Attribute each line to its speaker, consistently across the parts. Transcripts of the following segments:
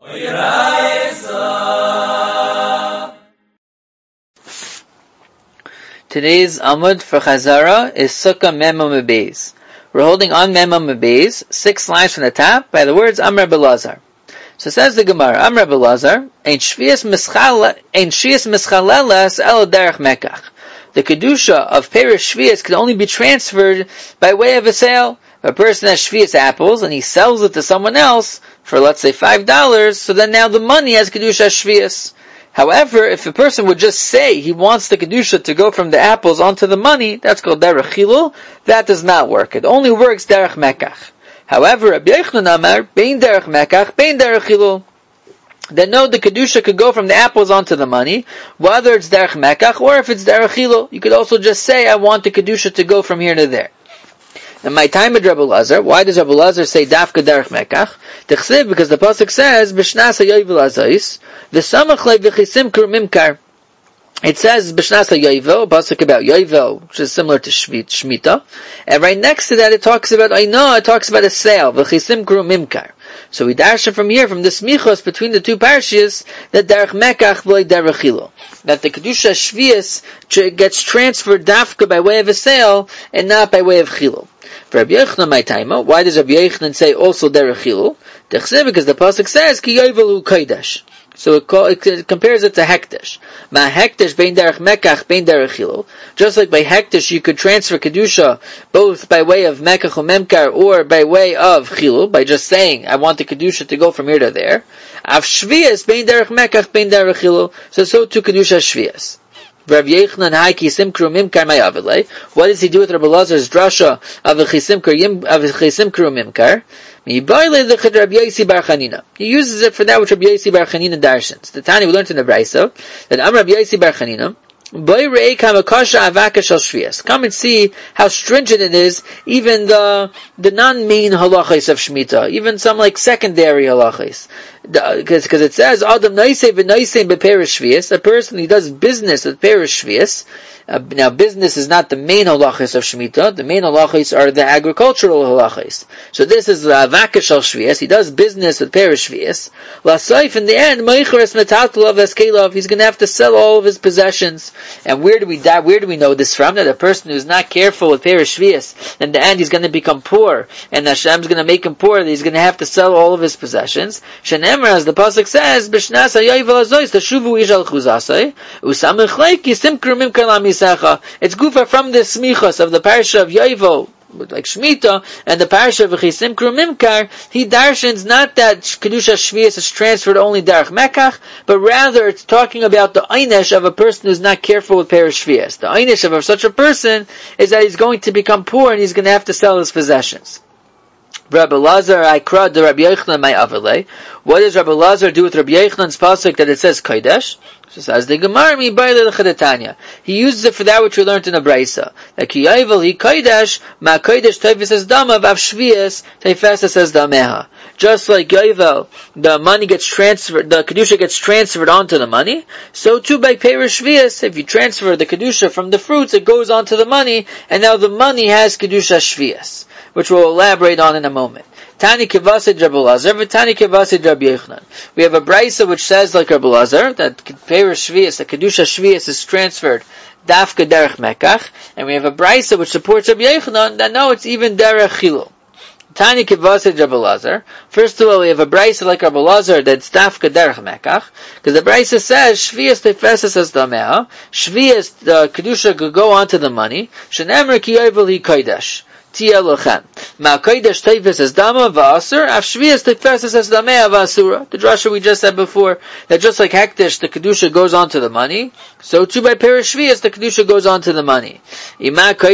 Speaker 1: Today's Amud for Chazara is Sukkah Mem Amud Beis. We're holding on Mem Amud Beis, 6 lines from the top, by the words Amr Belazar. So says the Gemara, Amr Belazar, Ein Shvias Mischaleles El Derech Mekach. The Kedusha of Perish Shvias can only be transferred by way of a sale. If a person has Shvias apples and he sells it to someone else for, let's say, $5, so then now the money has Kedusha Shvias. However, if a person would just say he wants the Kedusha to go from the apples onto the money, that's called Derech Chilul. That does not work. It only works Derech Mekach. However, Rabbi Yochanan Amar, Bein Derech Mekach, Bein Derech Chilul. Then no, the Kedusha could go from the apples onto the money, whether it's Derech Mekach or if it's Derech Chilul. You could also just say, I want the Kedusha to go from here to there. In my time with Rabbi Lazar, why does Rabbi Lazar say Dafka Derech Mekach? T'chsiv, because the pasuk says B'shnas haYovel Azos v'samach lei v'chisim kru mimkar. It says B'shnas haYovel, a pasuk about Yovel, which is similar to Shemitah, and right next to that it talks about Ainah, it talks about a sale v'chisim kru mimkar. So we darshan from here, from the smichos between the two parshas, that Derech Mekach v'lei Derech Chilul, that the Kedusha Shvias gets transferred Dafka by way of a sale and not by way of Chilul. For Rabbi Yochanan, my taima, why does Rabbi Yochanan say also Derech Chilul? Because the pasuk says Ki Yovel hu Kodesh, so it compares it to Hekdesh. Ma Hekdesh bein Derech Mekach bein Derech Chilul. Just like by Hekdesh you could transfer Kedusha both by way of Mekach or Memkar or by way of Chilul, by just saying I want the Kedusha to go from here to there. Av Shvias bein Derech Mekach bein Derech Chilul. So too Kedusha Shvias. Rav Yochanan Haiki Simkru Mimkar Mayavilei. What does he do with Rabbi Lazar's drasha of a Chisimkru Mimkar? He uses it for that which Rabbi Yosi Bar Chanina darshans. The Tani we learned in the Brayso that Am Rabbi Yosi Bar Chanina, come and see how stringent it is, even the non-main halachos of Shemitah, even some like secondary halachos. Because it says, Adam Naisei v'Naisei b'Perish Shvias, a person who does business with Perish Shvias. Now business is not the main halachos of Shemitah, the main halachos are the agricultural halachos. So this is Avakesh al Shvias, he does business with Perish Shvias. L'asayif, in the end, Meicheres metatulav eskelov, he's going to have to sell all of his possessions. And where do we know this from? That a person who's not careful with Perish Shvias, in the end he's going to become poor, and Hashem's going to make him poor, that he's going to have to sell all of his possessions. Shenemar, as the pasuk says, B'shnas haYovel Azos tashuvu ish al chuzasei usamich leiki simkru mimkar lamisecha. It's gufa from the smichos of the parsha of Yovel, like Shemitah, and the parsha of Chisimkru Mimkar. He darshans not that Kedusha Shvias is transferred only Derech Mekach, but rather it's talking about the einish of a person who's not careful with Perish Shvias. The einish of such a person is that he's going to become poor and he's going to have to sell his possessions. Rabbi Lazar, I cried to Rabbi Yochanan my avalei. What does Rabbi Lazar do with Rabbi Yochanan's pasuk that it says Kodesh? So says the Gemara, mi baile l'chadetanya. He uses it for that which we learned in the Brayso. That ki yovel hi Kodesh, ma Kodesh teifes es dama, vav shvias teifes es dameha. Just like Yovel, the money gets transferred, the Kedusha gets transferred onto the money, so too by Perish Shvias, if you transfer the Kedusha from the fruits, it goes onto the money, and now the money has Kedusha Shvias, which we'll elaborate on in a moment. Tani Kevasid Rabbi Lazar, Tani Kevasid Rabbi Yochanan. We have a brayso which says, like Rabbi Lazar, that Perish Shvias, the Kedusha Shvias is transferred Dafka Derech Mekach, and we have a brayso which supports Rabbi Yochanan that no, it's even Derech Chilul. Tani Kevasid Rabbi Lazar. First of all, we have a brayso like Rabbi Lazar that's Dafka Derech Mekach, because the brayso says Shvias Tefeses as Dameha. Shvias, the Kedusha could go onto the money. Shenemar ki yovel hi Kodesh. The drasha we just said before, that just like Hekdesh, the Kedusha goes on to the money, so too by Perish Shvias, the Kedusha goes on to the money. If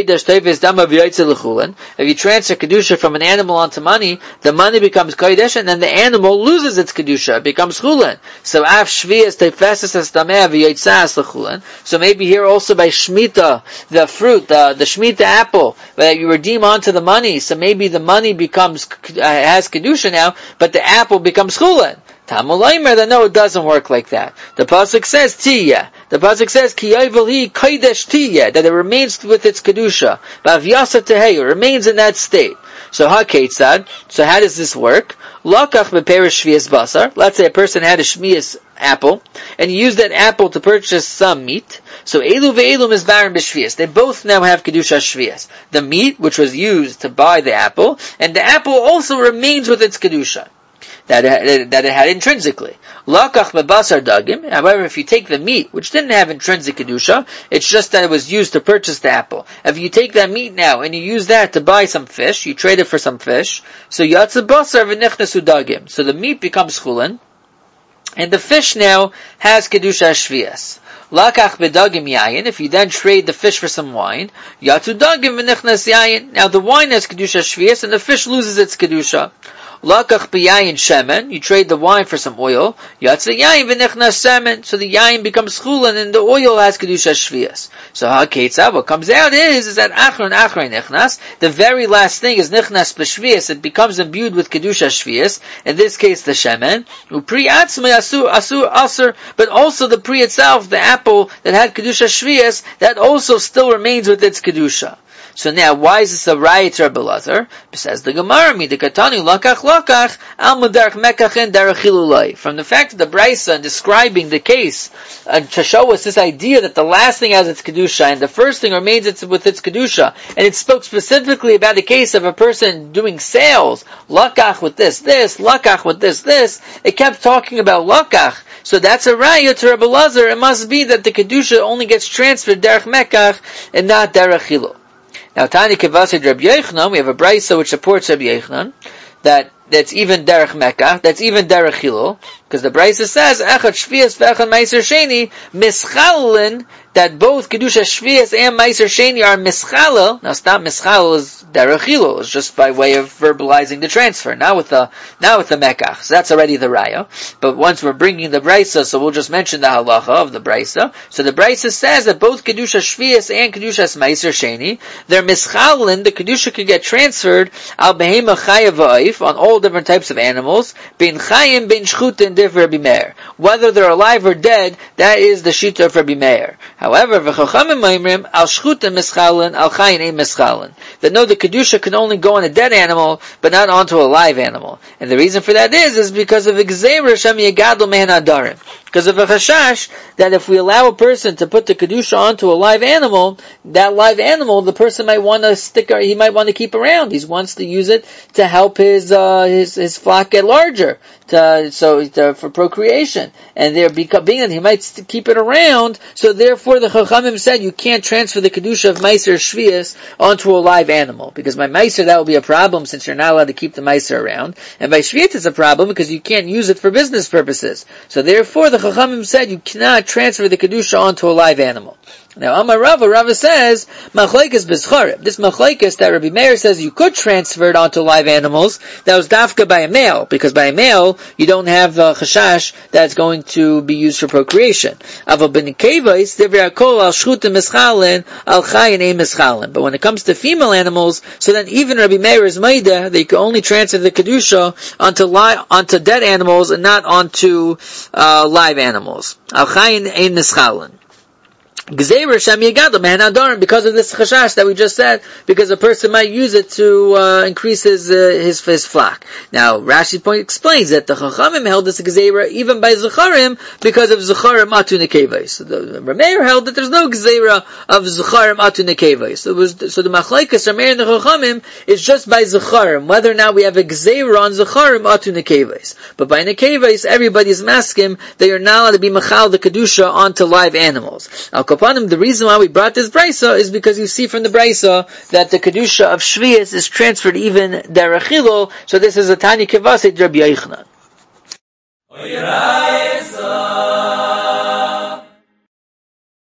Speaker 1: you transfer Kedusha from an animal onto money, the money becomes Kodesh, and then the animal loses its Kedusha, it becomes Chulen. So Af Shvias Tefeses as Dameh v'Yotzas l'Chulen. So maybe here also by Shemitah, the fruit, the Shemitah apple, that you redeem onto the money, so maybe the money becomes has kedusha now, but the apple becomes chulen. Tamul Aimer, that no, it doesn't work like that. The pasuk says Tiyah. The pasuk says, Ki yovel hi kodesh tiyeh, that it remains with its kedusha. V'avyasa tehei, it remains in that state. So ha-ketzad, so how does this work? Lakach beperish shvias basar. Let's say a person had a shvias apple, and he used that apple to purchase some meat. So elu ve'elu mizbarim b'shvias. They both now have kedusha shvias. The meat, which was used to buy the apple, and the apple also remains with its kedusha that it had intrinsically. Lakach bebasar dagim. However, if you take the meat, which didn't have intrinsic kedusha, it's just that it was used to purchase the apple. If you take that meat now and you use that to buy some fish, you trade it for some fish, so yatsa basar v'nichnasu dagim. So the meat becomes chulin, and the fish now has kedusha shvias. Lakach bedagim yayin. If you then trade the fish for some wine, yatsu dagim v'nichnas yayin. Now the wine has kedusha shvias, and the fish loses its kedusha. Lakach b'yayin shemen, you trade the wine for some oil, yatsa yayin v'nichnas shemen, so the yayin becomes chulin and the oil has kedusha shvias. So ha-ketzah, what comes out is that achron nichnas, the very last thing is nichnas b'shvias, it becomes imbued with kedusha shvias, in this case the shemen, upri atzmei asur, but also the pri itself, the apple that had kedusha shvias, that also still remains with its kedusha. So now, why is this a raya to Rabbi Elazar? Says the Gemara, midikatani lakach al mudarach mekachin darachilulai. From the fact of the Brisa describing the case, to show us this idea that the last thing has its kedusha and the first thing remains with its kedusha, and it spoke specifically about the case of a person doing sales, lakach with this, lakach with this. It kept talking about lakach. So that's a raya to Rabbi Elazar. It must be that the kedusha only gets transferred derech mekach and not derech chilul. Now, Tani Kevasid Rabbi Yochanan, we have a brisa which supports Rabbi Yochanan, that's even derech mekach, that's even derech chilul, because the brisa says, Echad shvias v'echad meiser sheni, mischalin, that both kedusha shvias and meiser sheni are mischalil. Now, stop mischalil is derech chilul, it's just by way of verbalizing the transfer, not with the mekach. So that's already the raya. But once we're bringing the brisa, so we'll just mention the halacha of the brisa. So the brisa says that both kedusha shvias and kedusha meiser sheni, they're mischalin, the kedusha can get transferred al behema chayav v'oif, on all different types of animals, bin chayim, bin shchutin, div Rabbi Meir. Whether they're alive or dead, that is the shita of Rabbi Meir. However, v'chachamim ma'imrim, al shchutin mischalin, al chayin ein mischalin. That no, the kedusha can only go on a dead animal, but not onto a live animal. And the reason for that is because of gzeira shem yegadol mehen adarim. Because of a chashash, that if we allow a person to put the kedusha onto a live animal, that live animal, the person might want to he might want to keep around. He wants to use it to help his flock get larger, for procreation. And being that he might keep it around, so therefore the Chachamim said you can't transfer the kedusha of meiser shvias onto a live animal. Because by meiser that will be a problem since you're not allowed to keep the meiser around. And by shviat it's a problem because you can't use it for business purposes. So therefore the Chachamim said you cannot transfer the kedusha onto a live animal. Now, Amar Rava says, Machlekes b'zcharim. This Machlekes that Rabbi Meir says you could transfer it onto live animals, that was dafka by a male, because by a male, you don't have the chashash that's going to be used for procreation. Aval ben kevais, divrei hakol al shchutim mischalin, al chayin ein mischalin. But when it comes to female animals, so then even Rabbi Meir is maida, that you can only transfer the kedusha onto dead animals and not onto live animals. Al chayin ein mischalin. Because of this chashash that we just said, because a person might use it to increase his flock. Now, Rashi explains that the Chachamim held this gzeira even by Zecharim because of Zecharim atu nekevais. So the Rameir held that there's no gzeira of Zecharim atu nekevais. So the Machlekes Rameir and the Chachamim is just by Zecharim, whether or not we have a gzeira on Zecharim atu nekevais. But by nekevais, everybody's maskim that you're not allowed to be machal the kedusha onto live animals. The reason why we brought this brisa is because you see from the brisa that the kedusha of shvius is transferred even derech chilul. So this is a tani kevasei Rabbi Yochanan.